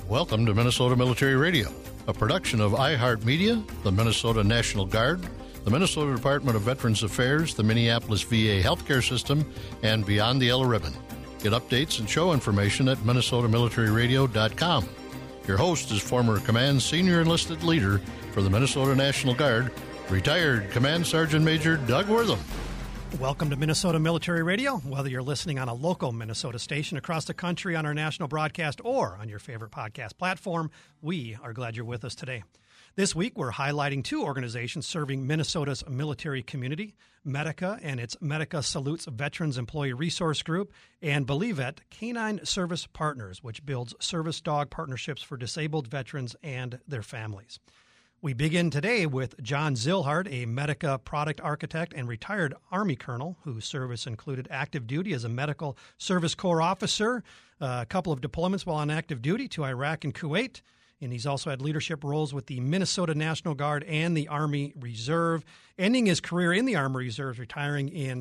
Welcome to Minnesota Military Radio, a production of iHeartMedia, the Minnesota National Guard, the Minnesota Department of Veterans Affairs, the Minneapolis VA Healthcare System, and Beyond the Yellow Ribbon. Get updates and show information at minnesotamilitariradio.com. Your host is former Command Senior Enlisted Leader for the Minnesota National Guard, retired Command Sergeant Major Doug Wortham. Welcome to Minnesota Military Radio. Whether you're listening on a local Minnesota station across the country on our national broadcast or on your favorite podcast platform, we are glad you're with us today. This week, we're highlighting two organizations serving Minnesota's military community, Medica and its Medica Salutes Veterans Employee Resource Group, and Believe It, Canine Service Partners, which builds service dog partnerships for disabled veterans and their families. We begin today with John Zillhardt, a Medica product architect and retired Army colonel whose service included active duty as a Medical Service Corps officer, a couple of deployments while on active duty to Iraq and Kuwait, and he's also had leadership roles with the Minnesota National Guard and the Army Reserve, ending his career in the Army Reserve, retiring in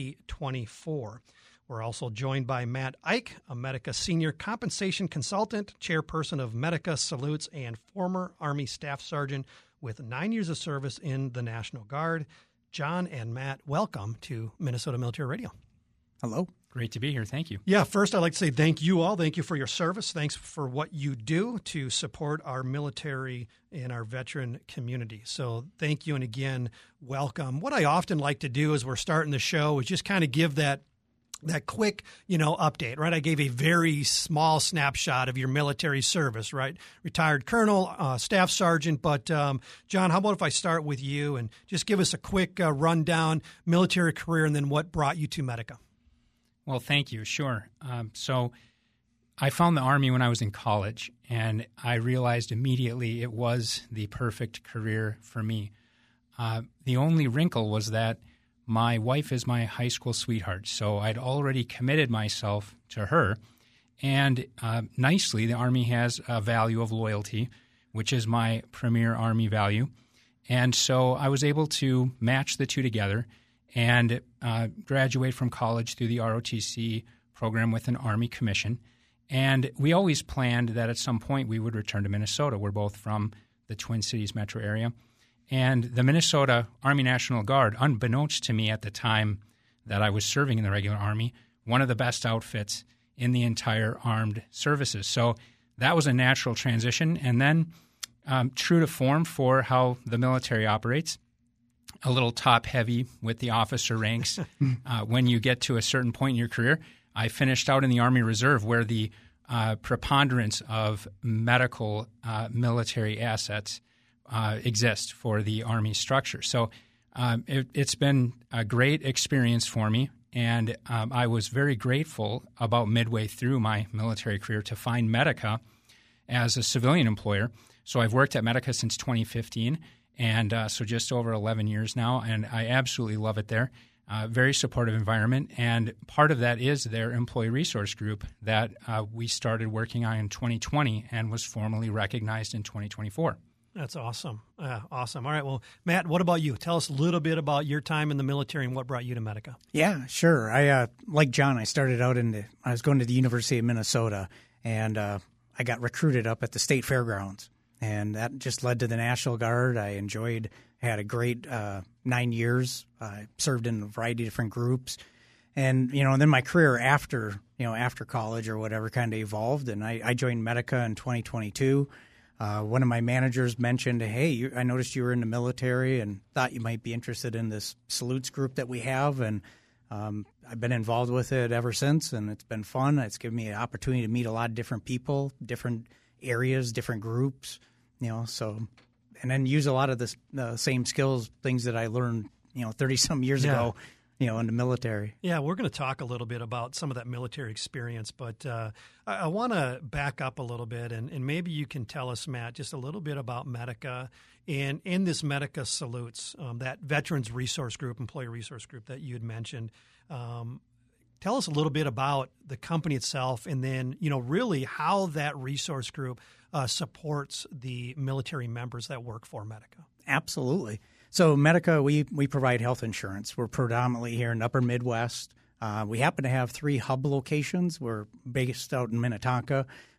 2024. We're also joined by Matt Ike, a Medica senior compensation consultant, chairperson of Medica Salutes, and former Army Staff Sergeant with 9 years of service in the National Guard. John and Matt, welcome to Minnesota Military Radio. Hello. Great to be here. Thank you. Yeah, first I'd like to say thank you all. Thank you for your service. Thanks for what you do to support our military and our veteran community. So thank you, and again, welcome. What I often like to do as we're starting the show is just kind of give that quick, update, right? I gave a very small snapshot of your military service, right? Retired colonel, staff sergeant. But, John, how about if I start with you and just give us a quick rundown, military career, and then what brought you to Medica? Well, thank you. Sure. So I found the Army when I was in college, and I realized immediately it was the perfect career for me. The only wrinkle was that my wife is my high school sweetheart, so I'd already committed myself to her. And nicely, the Army has a value of loyalty, which is my premier Army value. And so I was able to match the two together and graduate from college through the ROTC program with an Army commission. And we always planned that at some point we would return to Minnesota. We're both from the Twin Cities metro area. And the Minnesota Army National Guard, unbeknownst to me at the time that I was serving in the regular Army, one of the best outfits in the entire armed services. So that was a natural transition. And then true to form for how the military operates, a little top-heavy with the officer ranks. When you get to a certain point in your career, I finished out in the Army Reserve where the preponderance of medical military assets exist for the Army structure. So it's been a great experience for me, and I was very grateful about midway through my military career to find Medica as a civilian employer. So I've worked at Medica since 2015, and so just over 11 years now, and I absolutely love it there. Very supportive environment, and part of that is their employee resource group that we started working on in 2020 and was formally recognized in 2024. That's awesome. Awesome. All right. Well, Matt, what about you? Tell us a little bit about your time in the military and what brought you to Medica. Yeah, sure. I like John, I started out I was going to the University of Minnesota, and I got recruited up at the State Fairgrounds, and that just led to the National Guard. I had a great 9 years. I served in a variety of different groups, and then my career after college or whatever kind of evolved, and I joined Medica in 2022. One of my managers mentioned, hey, I noticed you were in the military and thought you might be interested in this salutes group that we have. And I've been involved with it ever since, and it's been fun. It's given me an opportunity to meet a lot of different people, different areas, different groups, and then use a lot of the same skills, things that I learned, 30-some years ago, in the military. Yeah, we're going to talk a little bit about some of that military experience, but I want to back up a little bit, and maybe you can tell us, Matt, just a little bit about Medica and in this Medica Salutes, that Veterans Resource Group, Employee Resource Group that you had mentioned. Tell us a little bit about the company itself, and then, really how that resource group supports the military members that work for Medica. Absolutely. So Medica, we provide health insurance. We're predominantly here in the upper Midwest. We happen to have 3 hub locations. We're based out in Minnetonka,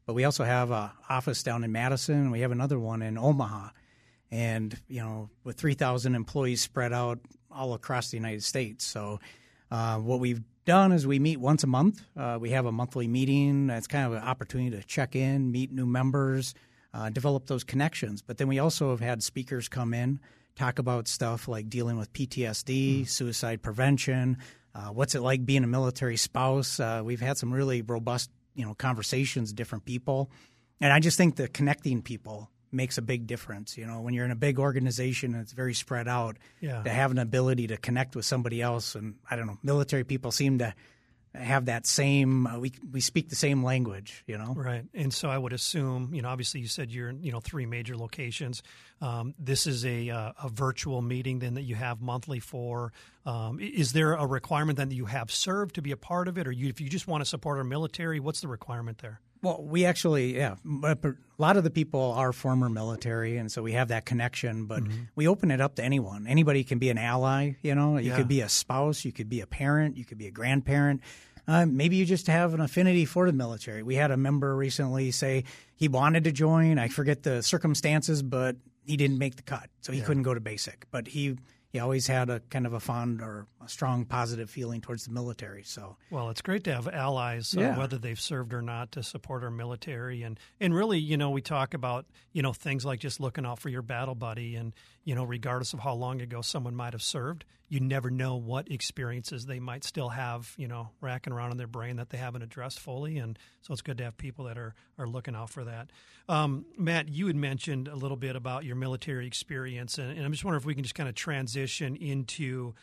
but we also have an office down in Madison. We have another one in Omaha. And, with 3,000 employees spread out all across the United States. So what we've done is we meet once a month. We have a monthly meeting. It's kind of an opportunity to check in, meet new members, develop those connections. But then we also have had speakers come in, talk about stuff like dealing with PTSD, suicide prevention, what's it like being a military spouse. We've had some really robust, conversations with different people. And I just think that connecting people makes a big difference. When you're in a big organization and it's very spread out, to have an ability to connect with somebody else. And I don't know, military people seem to have that same, we speak the same language, Right. And so I would assume, obviously you said you're in, 3 major locations. This is a virtual meeting then that you have monthly for. Is there a requirement then that you have served to be a part of it? Or if you just want to support our military, what's the requirement there? Well, we actually, a lot of the people are former military, and so we have that connection, but we open it up to anyone. Anybody can be an ally, You could be a spouse, you could be a parent, you could be a grandparent. Maybe you just have an affinity for the military. We had a member recently say he wanted to join. I forget the circumstances, but he didn't make the cut, so he couldn't go to basic. But he always had a kind of a fond or a strong positive feeling towards the military. So, well, it's great to have allies, whether they've served or not, to support our military. And really, we talk about, things like just looking out for your battle buddy. And, regardless of how long ago someone might have served, you never know what experiences they might still have, racking around in their brain that they haven't addressed fully. And so it's good to have people that are looking out for that. Matt, you had mentioned a little bit about your military experience, and I'm just wondering if we can just kind of transition into,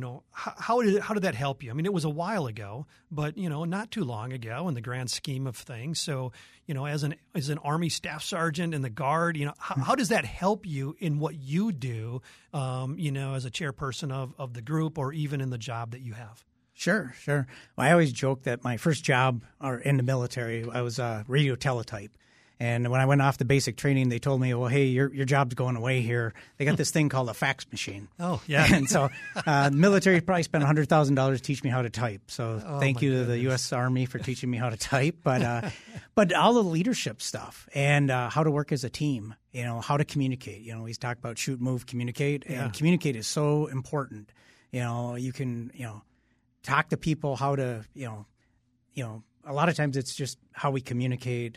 how did that help you? I mean, it was a while ago, but, not too long ago in the grand scheme of things. So, as an Army Staff Sergeant in the Guard, how does that help you in what you do, as a chairperson of the group or even in the job that you have? Sure. Well, I always joke that my first job in the military, I was a radio teletype. And when I went off the basic training, they told me, well, hey, your job's going away here. They got this thing called a fax machine. Oh, yeah. And so the military probably spent $100,000 to teach me how to type. So thank you to the U.S. Army for teaching me how to type. But all the leadership stuff and how to work as a team, how to communicate. We talk about shoot, move, communicate. And communicate is so important. You can, talk to people how to, a lot of times it's just how we communicate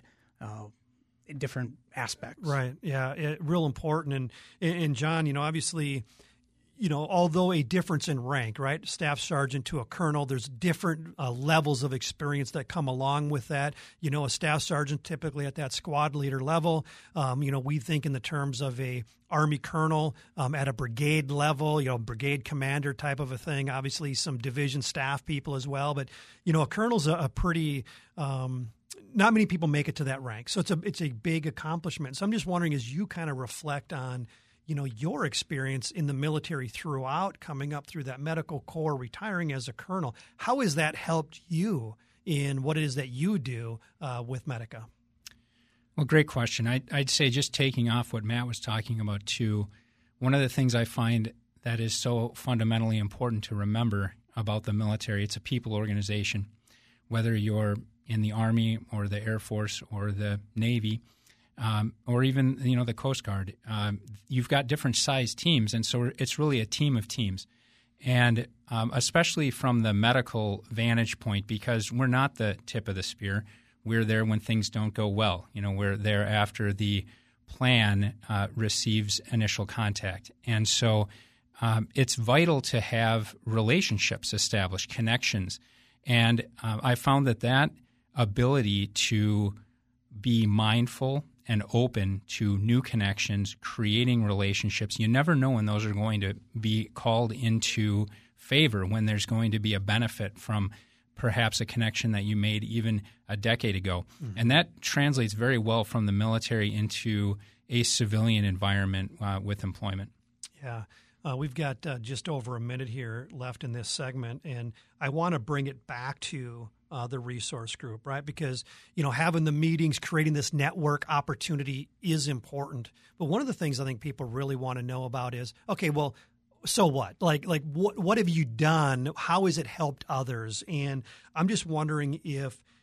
different aspects. Right. Yeah. Real important. And John, obviously, although a difference in rank, right? Staff sergeant to a colonel, there's different levels of experience that come along with that. A staff sergeant typically at that squad leader level. We think in the terms of a Army colonel at a brigade level, brigade commander type of a thing. Obviously, some division staff people as well. But, a colonel's a pretty not many people make it to that rank. So it's a big accomplishment. So I'm just wondering, as you kind of reflect on, your experience in the military throughout, coming up through that medical corps, retiring as a colonel, how has that helped you in what it is that you do with Medica? Well, great question. I'd say, just taking off what Matt was talking about too, one of the things I find that is so fundamentally important to remember about the military, it's a people organization. Whether you're in the Army or the Air Force or the Navy, or even the Coast Guard, you've got different size teams, and so it's really a team of teams. And especially from the medical vantage point, because we're not the tip of the spear, we're there when things don't go well. We're there after the plan receives initial contact, and so it's vital to have relationships established, connections, and I found that ability to be mindful and open to new connections, creating relationships. You never know when those are going to be called into favor, when there's going to be a benefit from perhaps a connection that you made even a decade ago. Mm-hmm. And that translates very well from the military into a civilian environment with employment. Yeah. We've got just over a minute here left in this segment, and I want to bring it back to the resource group, right? Because, having the meetings, creating this network opportunity is important. But one of the things I think people really want to know about is, okay, well, so what? Like what have you done? How has it helped others? And I'm just wondering if,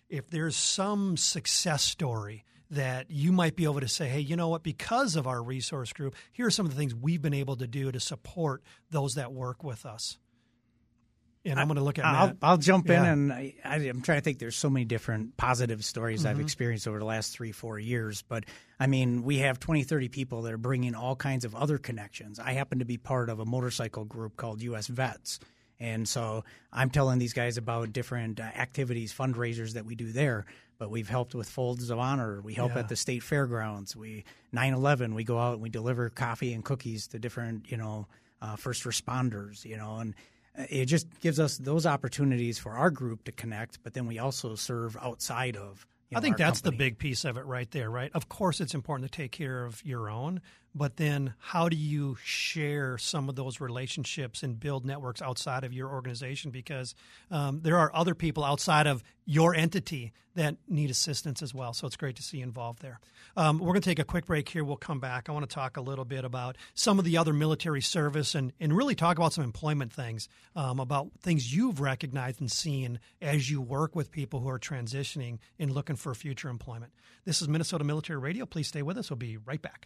if there's some success story that you might be able to say, hey, you know what, because of our resource group, here are some of the things we've been able to do to support those that work with us. And I'm going to look at Matt. I'll jump in, and I'm trying to think. There's so many different positive stories I've experienced over the last 3-4 years. But, I mean, we have 20, 30 people that are bringing all kinds of other connections. I happen to be part of a motorcycle group called U.S. Vets. And so I'm telling these guys about different activities, fundraisers that we do there. But we've helped with Folds of Honor. We help at the state fairgrounds. 9/11, we go out and we deliver coffee and cookies to different, first responders, and it just gives us those opportunities for our group to connect, but then we also serve outside of I think that's the big piece of it right there, right? Of course, it's important to take care of your own, but then how do you share some of those relationships and build networks outside of your organization? Because there are other people outside of your entity that need assistance as well. So it's great to see you involved there. We're going to take a quick break here. We'll come back. I want to talk a little bit about some of the other military service and really talk about some employment things, about things you've recognized and seen as you work with people who are transitioning and looking for future employment. This is Minnesota Military Radio. Please stay with us. We'll be right back.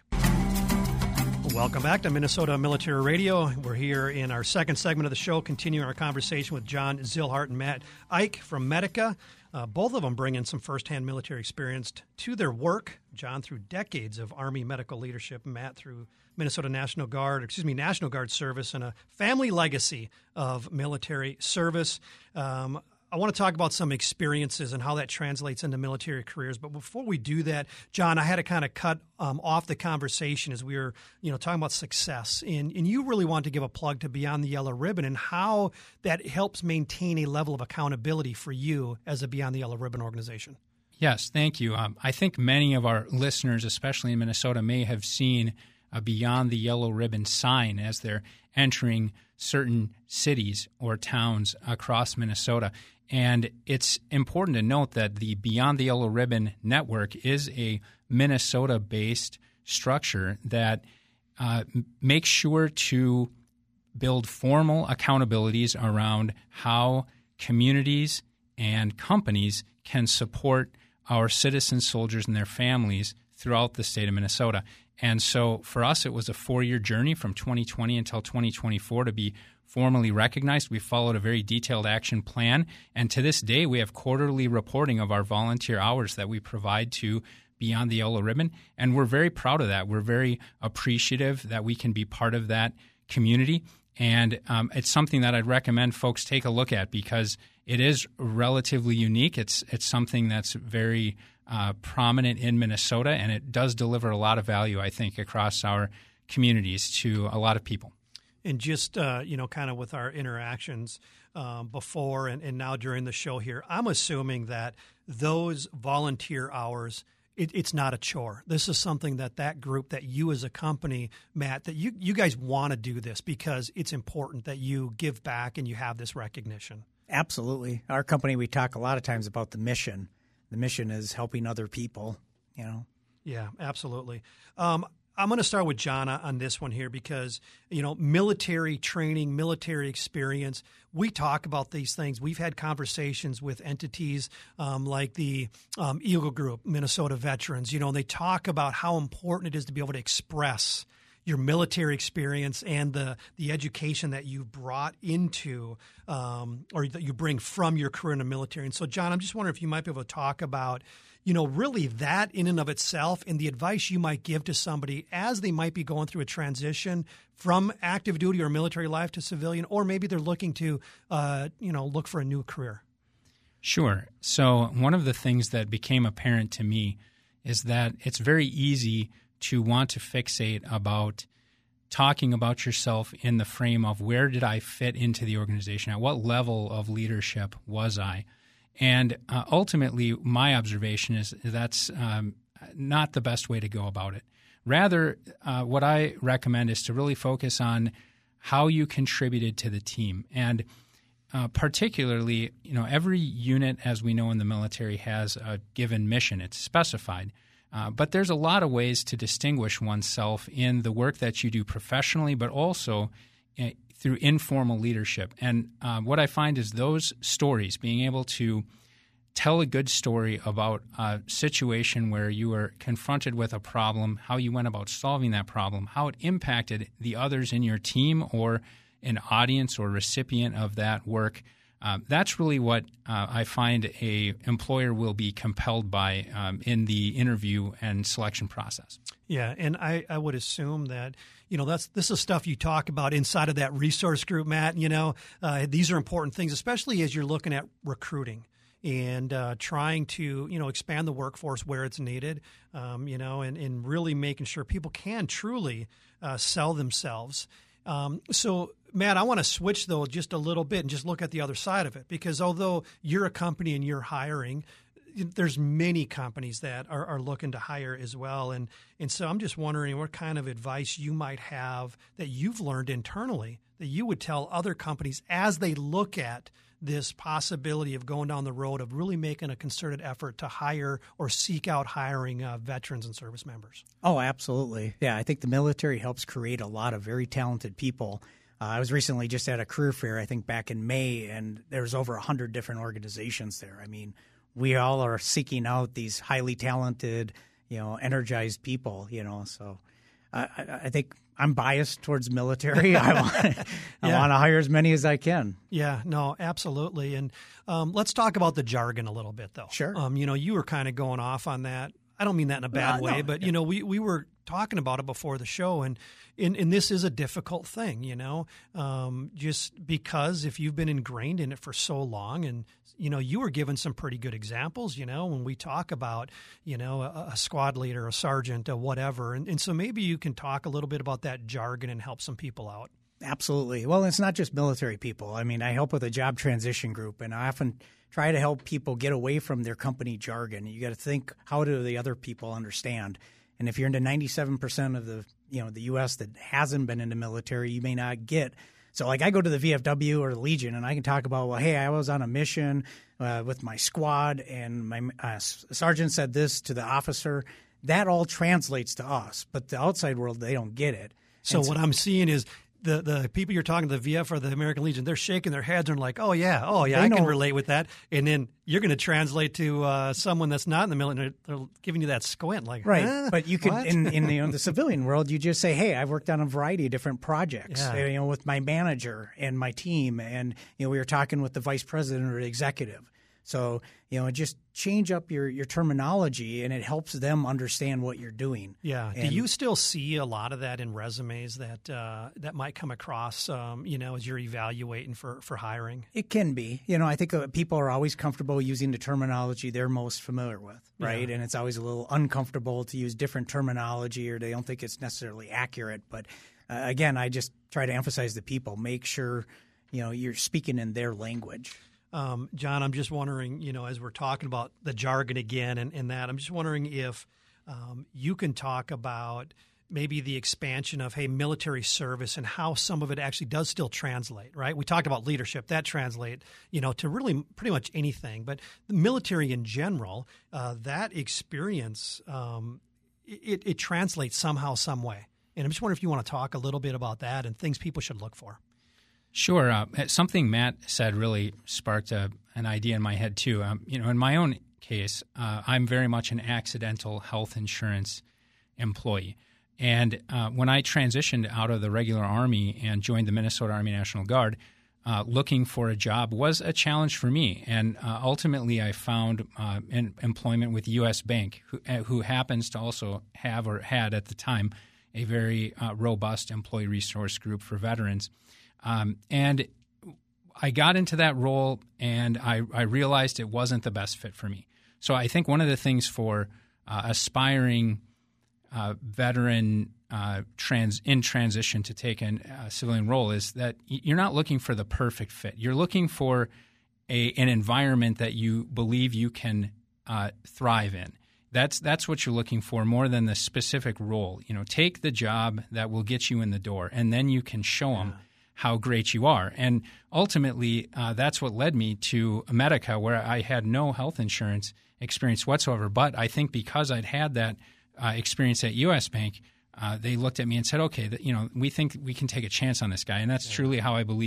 Welcome back to Minnesota Military Radio. We're here in our second segment of the show, continuing our conversation with John Zillhart and Matt Ike from Medica. Both of them bring in some firsthand military experience to their work. John through decades of Army medical leadership, Matt through Minnesota National Guard service, and a family legacy of military service. I want to talk about some experiences and how that translates into military careers. But before we do that, John, I had to kind of cut off the conversation as we were, talking about success. And you really wanted to give a plug to Beyond the Yellow Ribbon and how that helps maintain a level of accountability for you as a Beyond the Yellow Ribbon organization. Yes, thank you. I think many of our listeners, especially in Minnesota, may have seen a Beyond the Yellow Ribbon sign as they're entering certain cities or towns across Minnesota. And it's important to note that the Beyond the Yellow Ribbon network is a Minnesota-based structure that makes sure to build formal accountabilities around how communities and companies can support our citizen soldiers and their families throughout the state of Minnesota. And so for us, it was a 4-year journey from 2020 until 2024 to be formally recognized. We followed a very detailed action plan, and to this day, we have quarterly reporting of our volunteer hours that we provide to Beyond the Yellow Ribbon, and we're very proud of that. We're very appreciative that we can be part of that community, and it's something that I'd recommend folks take a look at because it is relatively unique. It's something that's very prominent in Minnesota, and it does deliver a lot of value, I think, across our communities to a lot of people. And just, kind of with our interactions before and now during the show here, I'm assuming that those volunteer hours, it's not a chore. This is something that group, that you as a company, Matt, that you guys want to do this because it's important that you give back and you have this recognition. Absolutely. Our company, we talk a lot of times about the mission. The mission is helping other people, Yeah, absolutely. I'm going to start with John on this one here because, military training, military experience, we talk about these things. We've had conversations with entities like the Eagle Group, Minnesota Veterans, and they talk about how important it is to be able to express your military experience and the education that you brought into or that you bring from your career in the military. And so, John, I'm just wondering if you might be able to talk about really that in and of itself and the advice you might give to somebody as they might be going through a transition from active duty or military life to civilian, or maybe they're looking to, look for a new career. Sure. So one of the things that became apparent to me is that it's very easy to want to fixate about talking about yourself in the frame of where did I fit into the organization? At what level of leadership was I? And ultimately, my observation is that's not the best way to go about it. Rather, what I recommend is to really focus on how you contributed to the team. And particularly, every unit, as we know in the military, has a given mission. It's specified. But there's a lot of ways to distinguish oneself in the work that you do professionally, but also through informal leadership. And what I find is those stories, being able to tell a good story about a situation where you were confronted with a problem, how you went about solving that problem, how it impacted the others in your team or an audience or recipient of that work. That's really what I find a employer will be compelled by in the interview and selection process. Yeah, and I would assume that, this is stuff you talk about inside of that resource group, Matt. These are important things, especially as you're looking at recruiting and trying to, expand the workforce where it's needed, and really making sure people can truly sell themselves. So, Matt, I want to switch, though, just a little bit and just look at the other side of it, because although you're a company and you're hiring, there's many companies that are looking to hire as well. And so I'm just wondering what kind of advice you might have that you've learned internally that you would tell other companies as they look at this possibility of going down the road of really making a concerted effort to hire or seek out hiring veterans and service members. Oh, absolutely. Yeah, I think the military helps create a lot of very talented people. I was recently just at a career fair, I think back in May, and there's over 100 different organizations there. I mean, we all are seeking out these highly talented, energized people, so I think I'm biased towards military. I want to hire as many as I can. Yeah, no, absolutely. And let's talk about the jargon a little bit, though. Sure. You were kind of going off on that. I don't mean that in a bad way, but, we were talking about it before the show, and this is a difficult thing, just because if you've been ingrained in it for so long and, you were given some pretty good examples, when we talk about, a squad leader, a sergeant, a whatever. And so maybe you can talk a little bit about that jargon and help some people out. Absolutely. Well, it's not just military people. I mean, I help with a job transition group, and I often try to help people get away from their company jargon. You got to think, how do the other people understand? And if you're into 97% of the U.S. that hasn't been in the military, you may not get. So like I go to the VFW or the Legion and I can talk about, well, hey, I was on a mission with my squad and my sergeant said this to the officer. That all translates to us, but the outside world, they don't get it. So what I'm seeing is the people you're talking to, the VF or the American Legion, they're shaking their heads and like, oh yeah, I can relate with that. And then you're going to translate to someone that's not in the military. They're giving you that squint, like, right. But you could in the civilian world, you just say, hey, I've worked on a variety of different projects, with my manager and my team, and we were talking with the vice president or the executive. So, just change up your terminology, and it helps them understand what you're doing. Yeah. Do you still see a lot of that in resumes that might come across, as you're evaluating for hiring? It can be. I think people are always comfortable using the terminology they're most familiar with, right? Yeah. And it's always a little uncomfortable to use different terminology, or they don't think it's necessarily accurate. But again, I just try to emphasize the people. Make sure, you're speaking in their language. John, I'm just wondering, as we're talking about the jargon again and that, I'm just wondering if you can talk about maybe the expansion of, hey, military service and how some of it actually does still translate, right? We talked about leadership. That translate, to really pretty much anything. But the military in general, that experience, it translates somehow, some way. And I'm just wondering if you want to talk a little bit about that and things people should look for. Sure. Something Matt said really sparked an idea in my head, too. In my own case, I'm very much an accidental health insurance employee. And when I transitioned out of the regular Army and joined the Minnesota Army National Guard, looking for a job was a challenge for me. And ultimately, I found employment with U.S. Bank, who happens to also have or had at the time a very robust employee resource group for veterans. And I got into that role, and I realized it wasn't the best fit for me. So I think one of the things for aspiring veteran in transition to take a civilian role is that you're not looking for the perfect fit. You're looking for an environment that you believe you can thrive in. That's what you're looking for more than the specific role. Take the job that will get you in the door, and then you can show them how great you are. And ultimately, that's what led me to Medica, where I had no health insurance experience whatsoever. But I think because I'd had that experience at U.S. Bank, they looked at me and said, okay, we think we can take a chance on this guy. And that's truly how I believe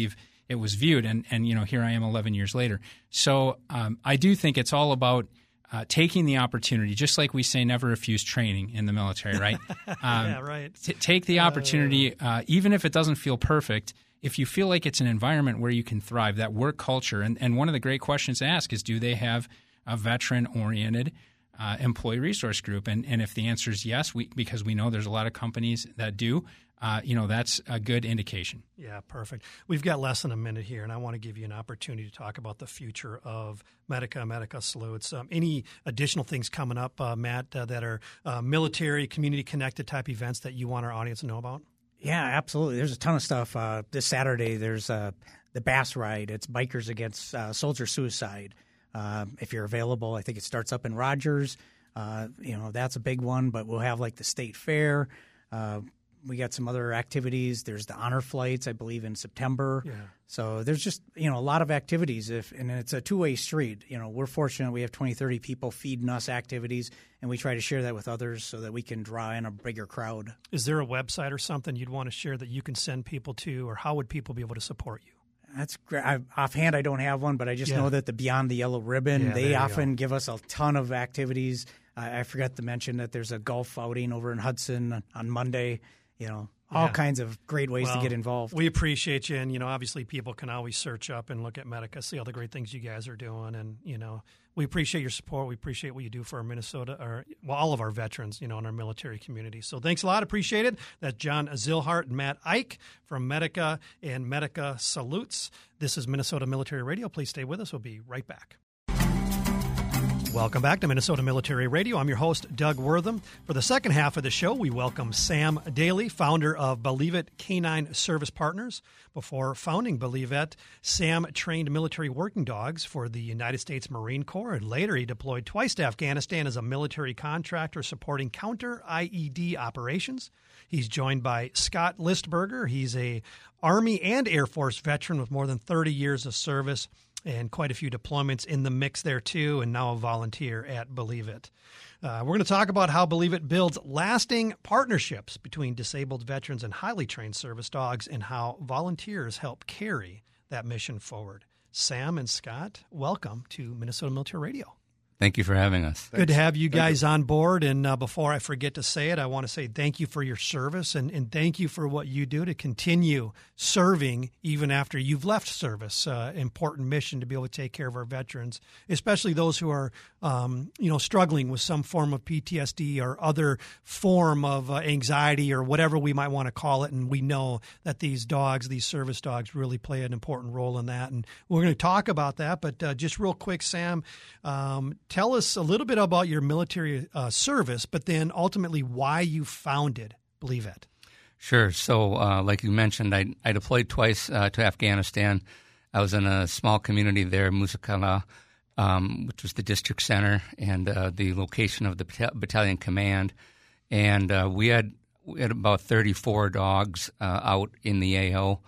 it was viewed. And here I am 11 years later. So I do think it's all about taking the opportunity, just like we say never refuse training in the military, right? Yeah, right. Take the opportunity, even if it doesn't feel perfect, if you feel like it's an environment where you can thrive, that work culture. And one of the great questions to ask is, do they have a veteran-oriented employee resource group? And if the answer is yes, because we know there's a lot of companies that do, that's a good indication. Yeah, perfect. We've got less than a minute here, and I want to give you an opportunity to talk about the future of Medica Salutes. Any additional things coming up, Matt, that are military, community-connected type events that you want our audience to know about? Yeah, absolutely. There's a ton of stuff. This Saturday, there's the Bass Ride. It's Bikers Against Soldier Suicide. If you're available, I think it starts up in Rogers. That's a big one, but we'll have like the state fair. We got some other activities. There's the honor flights, I believe, in September. Yeah. So there's just, a lot of activities. And it's a two-way street. We're fortunate we have 20, 30 people feeding us activities, and we try to share that with others so that we can draw in a bigger crowd. Is there a website or something you'd want to share that you can send people to, or how would people be able to support you? That's great. Offhand, I don't have one, but I just know that the Beyond the Yellow Ribbon, they often give us a ton of activities. I forgot to mention that there's a golf outing over in Hudson on Monday. All kinds of great ways to get involved. We appreciate you. And, obviously people can always search up and look at Medica, see all the great things you guys are doing. And, we appreciate your support. We appreciate what you do for our Minnesota, all of our veterans, in our military community. So thanks a lot. Appreciate it. That's John Zillhart and Matt Ike from Medica and Medica Salutes. This is Minnesota Military Radio. Please stay with us. We'll be right back. Welcome back to Minnesota Military Radio. I'm your host, Doug Wortham. For the second half of the show, we welcome Sam Daly, founder of Believe It Canine Service Partners. Before founding Believe It, Sam trained military working dogs for the United States Marine Corps, and later he deployed twice to Afghanistan as a military contractor supporting counter-IED operations. He's joined by Scott Listberger. He's a Army and Air Force veteran with more than 30 years of service and quite a few deployments in the mix there, too, and now a volunteer at Believe It. We're going to talk about how Believe It builds lasting partnerships between disabled veterans and highly trained service dogs, and how volunteers help carry that mission forward. Sam and Scott, welcome to Minnesota Military Radio. Thank you for having us. Good to have you guys on board. And before I forget to say it, I want to say thank you for your service and thank you for what you do to continue serving even after you've left service. Important mission to be able to take care of our veterans, especially those who are, struggling with some form of PTSD or other form of anxiety or whatever we might want to call it. And we know that these dogs, these service dogs, really play an important role in that. And we're going to talk about that. But just real quick, Sam, tell us a little bit about your military service, but then ultimately why you founded Believe It. Sure. So like you mentioned, I deployed twice to Afghanistan. I was in a small community there, Musakala, which was the district center and the location of the battalion command. And we had about 34 dogs out in the AO.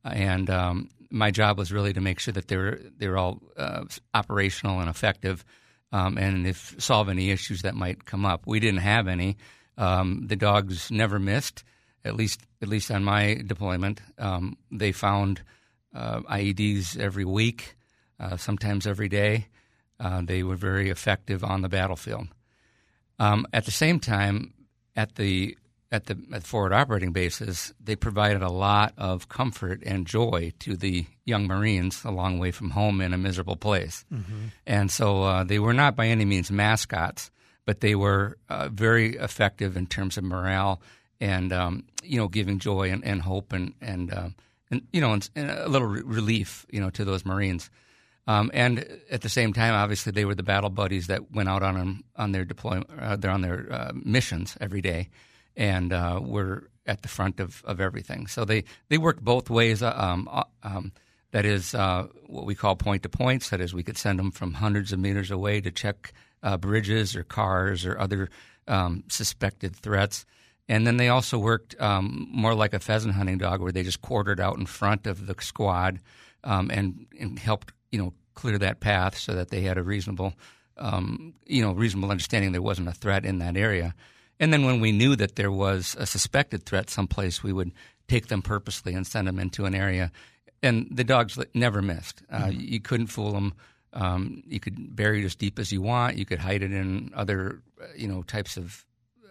And my job was really to make sure that they were all operational and effective. And if solve any issues that might come up. We didn't have any. The dogs never missed, at least on my deployment. They found IEDs every week, sometimes every day. They were very effective on the battlefield. At the same time, at the forward operating bases, they provided a lot of comfort and joy to the young Marines a long way from home in a miserable place. Mm-hmm. And so they were not by any means mascots, but they were very effective in terms of morale and giving joy and hope and a little relief to those Marines. And at the same time, obviously, they were the battle buddies that went out on their deployment, on their missions every day. And we're at the front of everything. So they worked both ways. That is what we call point-to-points. That is, we could send them from hundreds of meters away to check bridges or cars or other suspected threats. And then they also worked more like a pheasant hunting dog, where they just quartered out in front of the squad and helped clear that path so that they had a reasonable understanding there wasn't a threat in that area. And then when we knew that there was a suspected threat someplace, we would take them purposely and send them into an area and the dogs never missed. You couldn't fool them. You could bury it as deep as you want. You could hide it in other, types of,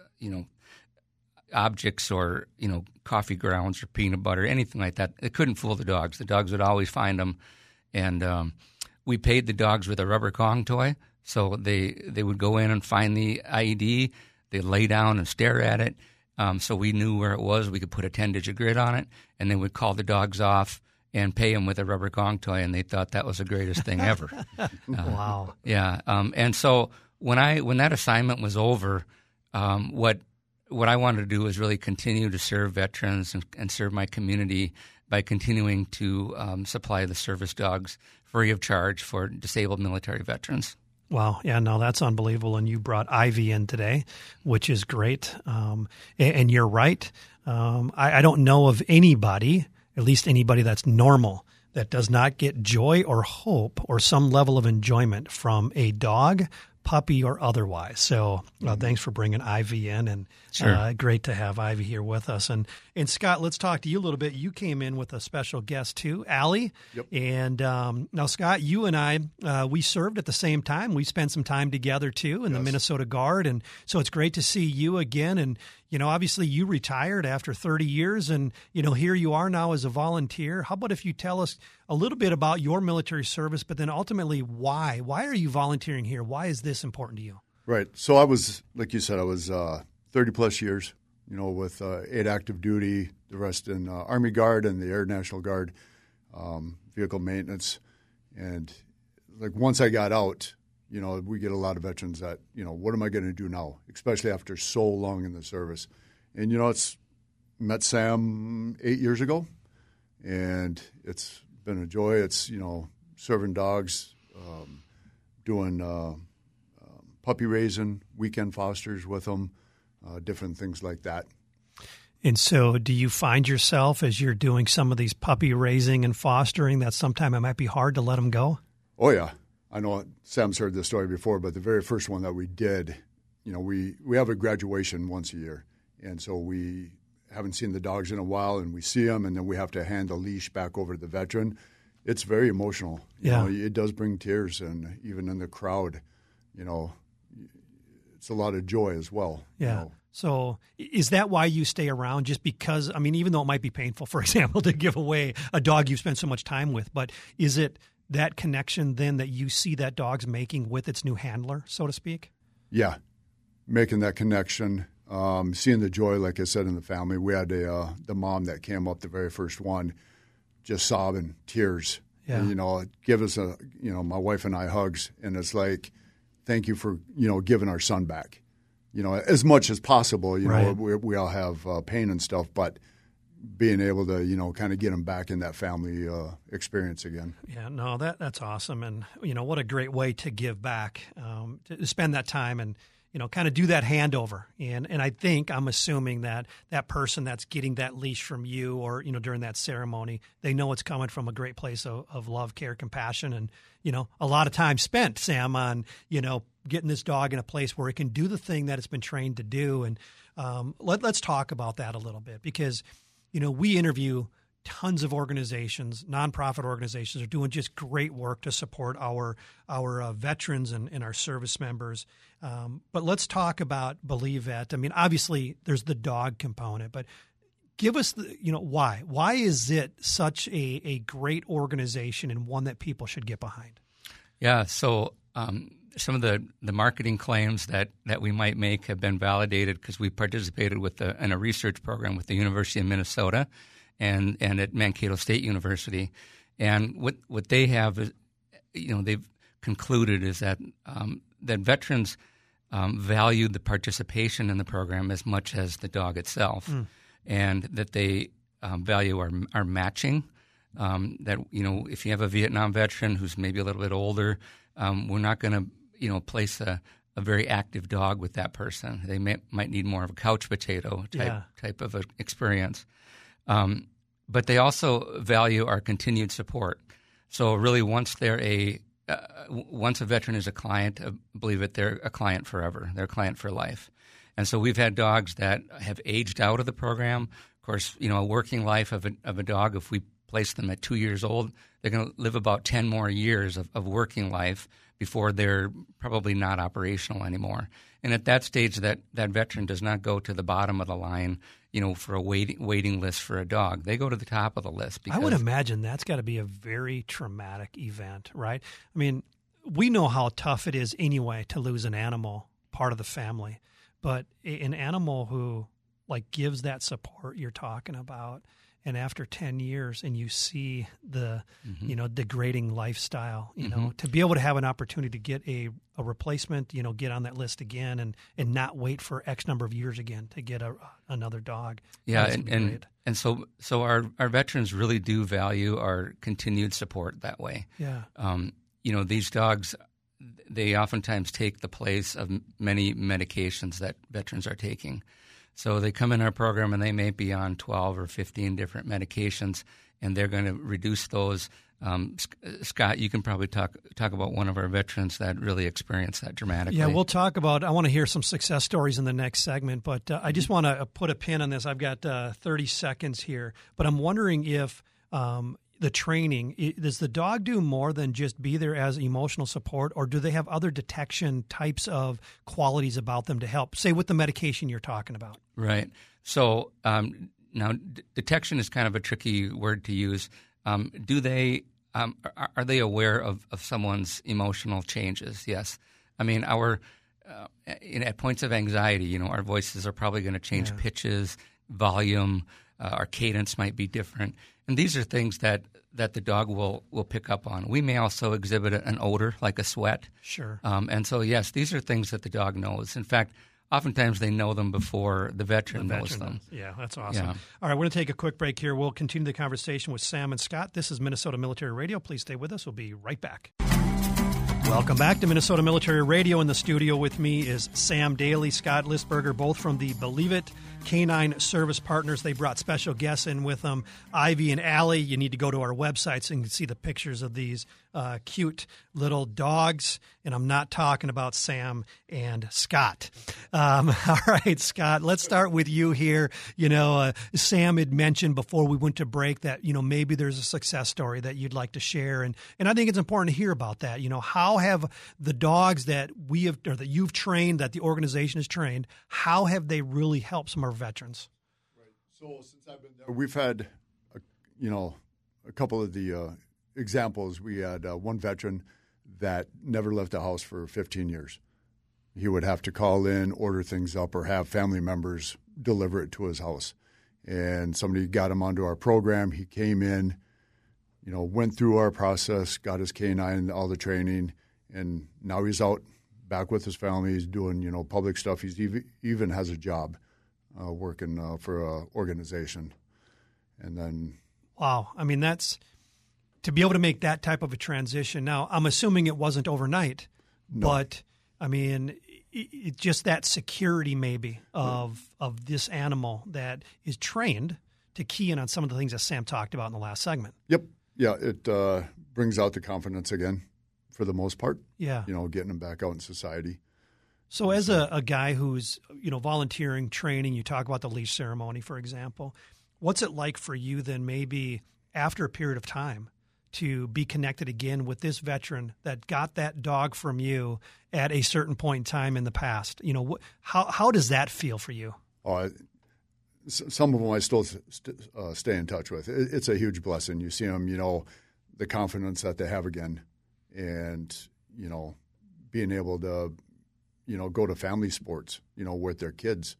objects or, coffee grounds or peanut butter, anything like that. It couldn't fool the dogs. The dogs would always find them. And we paid the dogs with a rubber Kong toy. So they would go in and find the IED. They'd lay down and stare at it. So we knew where it was. We could put a 10-digit grid on it. And then we'd call the dogs off and pay them with a rubber Kong toy. And they thought that was the greatest thing ever. Wow. Yeah. And so when that assignment was over, what I wanted to do was really continue to serve veterans and serve my community by continuing to supply the service dogs free of charge for disabled military veterans. Wow. Yeah, no, that's unbelievable. And you brought Ivy in today, which is great. And you're right. I don't know of anybody, at least anybody that's normal, that does not get joy or hope or some level of enjoyment from a dog, puppy, or otherwise. So thanks for bringing Ivy in, and Sure. Great to have Ivy here with us. And Scott, let's talk to you a little bit. You came in with a special guest too, Allie. Yep. And now, Scott, you and I, we served at the same time. We spent some time together too in the Minnesota Guard, and so it's great to see you again. And obviously you retired after 30 years, and here you are now as a volunteer. How about if you tell us a little bit about your military service, but then ultimately why? Why are you volunteering here? Why is this important to you? Right. So I was, like you said, I was 30 plus years, with 8 active duty, the rest in Army Guard and the Air National Guard, vehicle maintenance. And like once I got out, we get a lot of veterans that, what am I going to do now, especially after so long in the service. And, it's met Sam 8 years ago, and it's been a joy. It's, serving dogs, doing puppy raising, weekend fosters with them, different things like that. And so do you find yourself, as you're doing some of these puppy raising and fostering, that sometime it might be hard to let them go? Oh, yeah. I know Sam's heard this story before, but the very first one that we did, we have a graduation once a year. And so we haven't seen the dogs in a while, and we see them, and then we have to hand the leash back over to the veteran. It's very emotional. Yeah. It does bring tears, and even in the crowd, it's a lot of joy as well. Yeah. So is that why you stay around? Just because, even though it might be painful, for example, to give away a dog you've spent so much time with, but is it that connection then that you see that dog's making with its new handler, so to speak? Yeah. Making that connection, seeing the joy, like I said, in the family. We had the mom that came up, the very first one, just sobbing, tears. Yeah. And, give us my wife and I hugs, and it's like, thank you for, giving our son back, as much as possible. Right. We all have pain and stuff, but being able to, kind of get him back in that family experience again. Yeah, no, that's awesome. And, what a great way to give back, to spend that time and, kind of do that handover. And I'm assuming that that person that's getting that leash from you or, during that ceremony, they know it's coming from a great place of love, care, compassion, and, a lot of time spent, Sam, on, getting this dog in a place where it can do the thing that it's been trained to do. And let's talk about that a little bit because, we interview tons of organizations, nonprofit organizations are doing just great work to support our veterans and our service members. But let's talk about Believe Vet. Obviously there's the dog component, but give us why. Why is it such a great organization and one that people should get behind? Yeah, so some of the marketing claims that we might make have been validated because we participated in a research program with the University of Minnesota and at Mankato State University. And what they have is, they've concluded is that that veterans value the participation in the program as much as the dog itself, and that they value our matching. That if you have a Vietnam veteran who's maybe a little bit older, we're not going to place a very active dog with that person. They might need more of a couch potato type of experience. But they also value our continued support. So really, once a veteran is a client, Believe It, they're a client forever. They're a client for life. And so we've had dogs that have aged out of the program. Of course, a working life of a dog, if we place them at 2 years old, they're going to live about 10 more years of working life before they're probably not operational anymore. And at that stage, that veteran does not go to the bottom of the line, for a waiting list for a dog. They go to the top of the list. Because I would imagine that's got to be a very traumatic event, right? I mean, we know how tough it is anyway to lose an animal, part of the family. But an animal who gives that support you're talking about, and after 10 years and you see the degrading lifestyle, to be able to have an opportunity to get a replacement, get on that list again and not wait for X number of years again to get another dog. Yeah, and so our veterans really do value our continued support that way. Yeah. These dogs, they oftentimes take the place of many medications that veterans are taking. So they come in our program and they may be on 12 or 15 different medications, and they're going to reduce those. Scott, you can probably talk about one of our veterans that really experienced that dramatically. Yeah, we'll talk about – I want to hear some success stories in the next segment, but I just want to put a pin on this. I've got 30 seconds here, but I'm wondering if the training, does the dog do more than just be there as emotional support, or do they have other detection types of qualities about them to help, say, with the medication you're talking about? Right. So now detection is kind of a tricky word to use. Do they are they aware of someone's emotional changes? Yes. I mean, at points of anxiety, our voices are probably going to change pitches, volume, our cadence might be different. And these are things that the dog will pick up on. We may also exhibit an odor, like a sweat. Sure. And so, yes, these are things that the dog knows. In fact, oftentimes they know them before the veteran knows them. Yeah, that's awesome. Yeah. All right, we're going to take a quick break here. We'll continue the conversation with Sam and Scott. This is Minnesota Military Radio. Please stay with us. We'll be right back. Welcome back to Minnesota Military Radio. In the studio with me is Sam Daly, Scott Listberger, both from the Believe It Canine Service Partners. They brought special guests in with them, Ivy and Allie. You need to go to our website so you can see the pictures of these cute little dogs. And I'm not talking about Sam and Scott. All right, Scott, let's start with you here. Sam had mentioned before we went to break that, maybe there's a success story that you'd like to share. And I think it's important to hear about that. How have the dogs that we have, or that you've trained, that the organization has trained, how have they really helped some of our veterans? Right. So since I've been there, we've had, a couple of the examples. We had one veteran that never left the house for 15 years. He would have to call in, order things up, or have family members deliver it to his house. And somebody got him onto our program. He came in, went through our process, got his canine, all the training, and now he's out back with his family. He's doing, public stuff. He's even has a job working for an organization. And then... Wow. I mean, that's... To be able to make that type of a transition. Now, I'm assuming it wasn't overnight, but, I mean, just that security maybe of this animal that is trained to key in on some of the things that Sam talked about in the last segment. Yep. Yeah, it brings out the confidence again for the most part. Yeah. Getting them back out in society. So as a guy who's, volunteering, training, you talk about the leash ceremony, for example, what's it like for you then maybe after a period of time to be connected again with this veteran that got that dog from you at a certain point in time in the past? How does that feel for you? Some of them I still stay in touch with. It's a huge blessing. You see them, the confidence that they have again, and being able to, go to family sports, with their kids,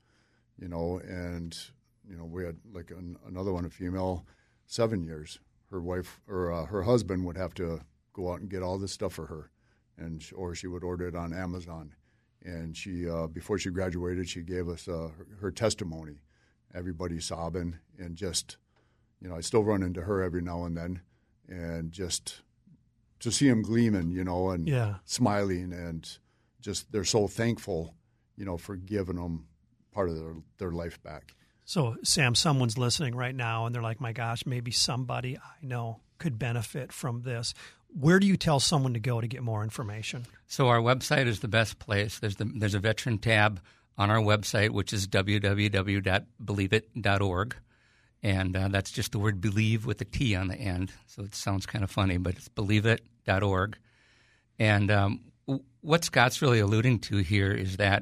and we had like another one, a female, 7 years. Her wife or her husband would have to go out and get all this stuff for her, or she would order it on Amazon. And she, before she graduated, she gave us her testimony. Everybody sobbing, and just, I still run into her every now and then, and just to see them gleaming, and smiling, and just they're so thankful, for giving them part of their life back. So, Sam, someone's listening right now, and they're like, my gosh, maybe somebody I know could benefit from this. Where do you tell someone to go to get more information? So our website is the best place. There's a veteran tab on our website, which is www.believeit.org. And that's just the word believe with a T on the end. So it sounds kind of funny, but it's believeit.org. And what Scott's really alluding to here is that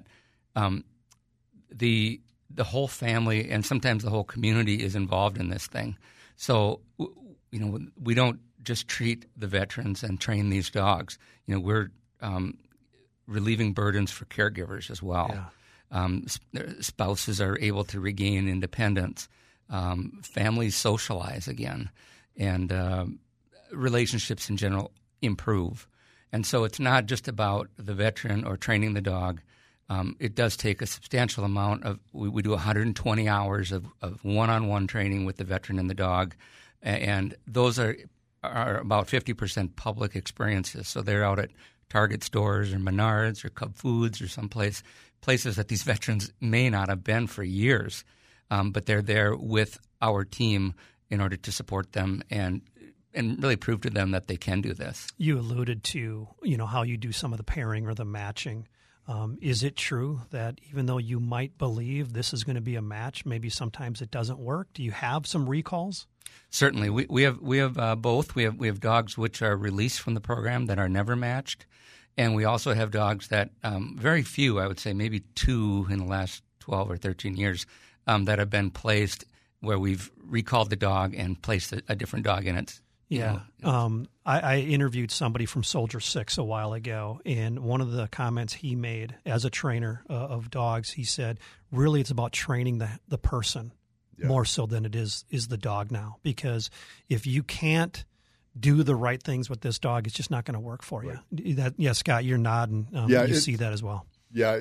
the whole family and sometimes the whole community is involved in this thing. So, we don't just treat the veterans and train these dogs. We're relieving burdens for caregivers as well. Yeah. Spouses are able to regain independence. Families socialize again, and relationships in general improve. And so it's not just about the veteran or training the dog. It does take a substantial amount of – we do 120 hours of one-on-one training with the veteran and the dog, and those are about 50% public experiences. So they're out at Target stores or Menards or Cub Foods or places that these veterans may not have been for years, but they're there with our team in order to support them and really prove to them that they can do this. You alluded to, how you do some of the pairing or the matching. Is it true that even though you might believe this is going to be a match, maybe sometimes it doesn't work? Do you have some recalls? Certainly. We have both. We have dogs which are released from the program that are never matched, and we also have dogs that very few, I would say maybe 2 in the last 12 or 13 years, that have been placed where we've recalled the dog and placed a different dog in it. Yeah. I interviewed somebody from Soldier 6 a while ago, and one of the comments he made as a trainer of dogs, he said, really it's about training the person more so than it is the dog now. Because if you can't do the right things with this dog, it's just not going to work for you. Right. Scott, you're nodding. You see that as well. Yeah,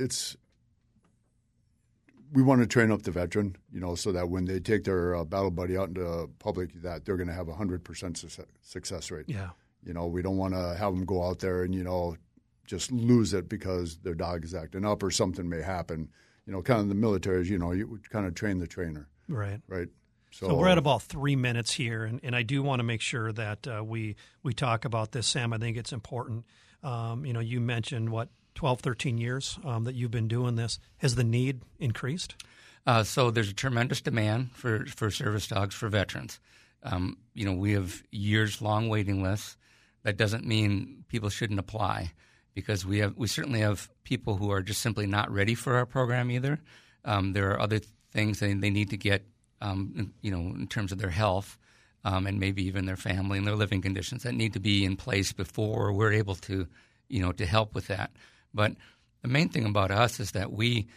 we want to train up the veteran, so that when they take their battle buddy out into public, that they're going to have 100% success rate. Yeah. We don't want to have them go out there and, just lose it because their dog is acting up or something may happen. Kind of the military is, you kind of train the trainer. Right. Right. So we're at about 3 minutes here, and I do want to make sure that we talk about this, Sam. I think it's important. You mentioned 12, 13 years that you've been doing this. Has the need increased? So there's a tremendous demand for service dogs for veterans. We have years-long waiting lists. That doesn't mean people shouldn't apply, because we certainly have people who are just simply not ready for our program either. There are other things they need to get, in terms of their health and maybe even their family and their living conditions that need to be in place before we're able to, to help with that. But the main thing about us is that we,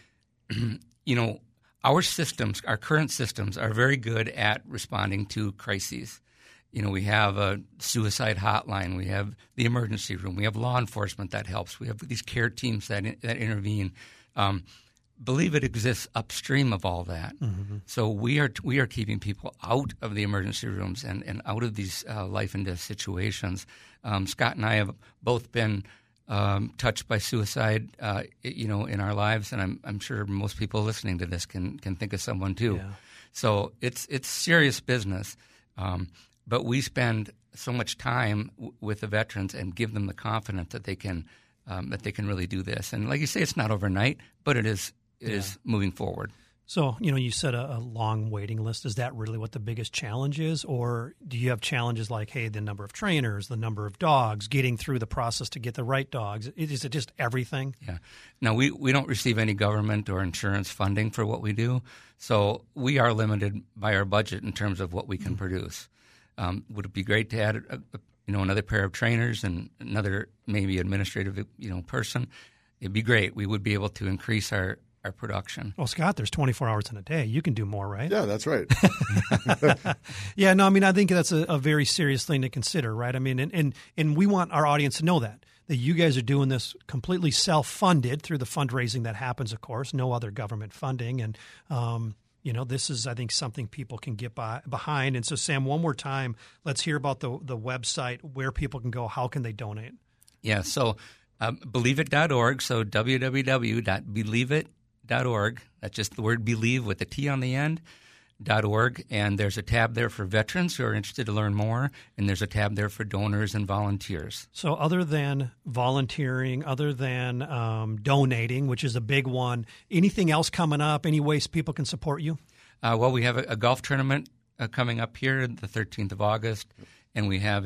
our systems, our current systems are very good at responding to crises. We have a suicide hotline. We have the emergency room. We have law enforcement that helps. We have these care teams that intervene. Believe it exists upstream of all that. Mm-hmm. So we are keeping people out of the emergency rooms and out of these life and death situations. Scott and I have both been touched by suicide, in our lives, and I'm sure most people listening to this can think of someone too. Yeah. So it's serious business, but we spend so much time with the veterans and give them the confidence that they can really do this. And like you say, it's not overnight, but it is moving forward. So, you said a long waiting list. Is that really what the biggest challenge is? Or do you have challenges like, hey, the number of trainers, the number of dogs, getting through the process to get the right dogs? Is it just everything? Yeah. No, we don't receive any government or insurance funding for what we do. So we are limited by our budget in terms of what we can produce. Would it be great to add another pair of trainers and another maybe administrative person? It'd be great. We would be able to increase our production. Well, Scott, there's 24 hours in a day. You can do more, right? Yeah, that's right. Yeah, no, I think that's a very serious thing to consider, right? And we want our audience to know that you guys are doing this completely self-funded through the fundraising that happens, of course, no other government funding. And, this is, I think, something people can get behind. And so, Sam, one more time, let's hear about the website, where people can go, how can they donate? Yeah, so believeit.org, so www.believeit.org. That's just the word believe with a T on the end, .org. And there's a tab there for veterans who are interested to learn more, and there's a tab there for donors and volunteers. So other than volunteering, other than donating, which is a big one, anything else coming up, any ways people can support you? Well, we have a golf tournament coming up here, the 13th of August, and we have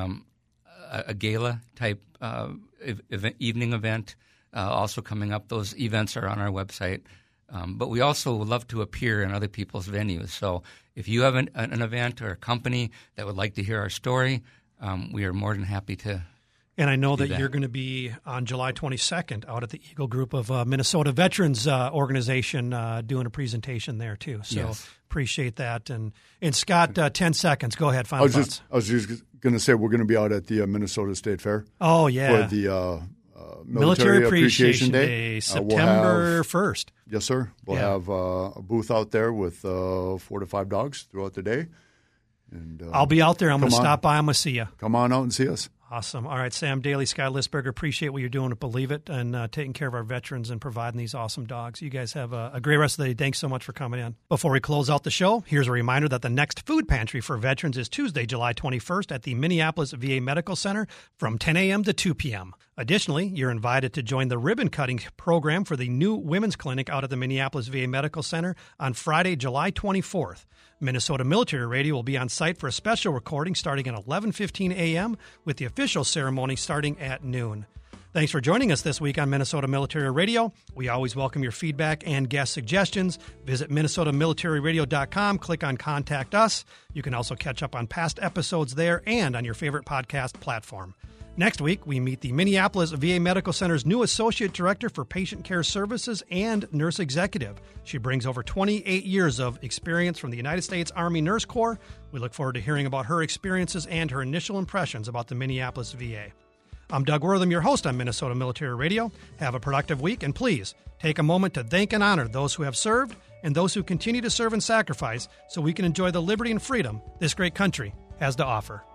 a gala-type evening event also coming up. Those events are on our website. But we also would love to appear in other people's venues. So if you have an event or a company that would like to hear our story, we are more than happy to. And I know that you're going to be on July 22nd out at the Eagle Group of Minnesota Veterans Organization doing a presentation there too. So yes. Appreciate that. And Scott, 10 seconds. Go ahead. Final thoughts. I was just going to say we're going to be out at the Minnesota State Fair. Oh, yeah. For the Military Appreciation Day, September 1st. Yes, sir. We'll have a booth out there with 4 to 5 dogs throughout the day. And I'll be out there. I'm going to stop by. I'm going to see you. Come on out and see us. Awesome. All right, Sam Daly, Scott Listberger, appreciate what you're doing at Believe It and taking care of our veterans and providing these awesome dogs. You guys have a great rest of the day. Thanks so much for coming in. Before we close out the show, here's a reminder that the next food pantry for veterans is Tuesday, July 21st at the Minneapolis VA Medical Center from 10 a.m. to 2 p.m. Additionally, you're invited to join the ribbon cutting program for the new women's clinic out at the Minneapolis VA Medical Center on Friday, July 24th. Minnesota Military Radio will be on site for a special recording starting at 11:15 a.m. with the official ceremony starting at noon. Thanks for joining us this week on Minnesota Military Radio. We always welcome your feedback and guest suggestions. Visit MinnesotaMilitaryRadio.com, click on Contact Us. You can also catch up on past episodes there and on your favorite podcast platform. Next week, we meet the Minneapolis VA Medical Center's new Associate Director for Patient Care Services and Nurse Executive. She brings over 28 years of experience from the United States Army Nurse Corps. We look forward to hearing about her experiences and her initial impressions about the Minneapolis VA. I'm Doug Wortham, your host on Minnesota Military Radio. Have a productive week, and please take a moment to thank and honor those who have served and those who continue to serve and sacrifice so we can enjoy the liberty and freedom this great country has to offer.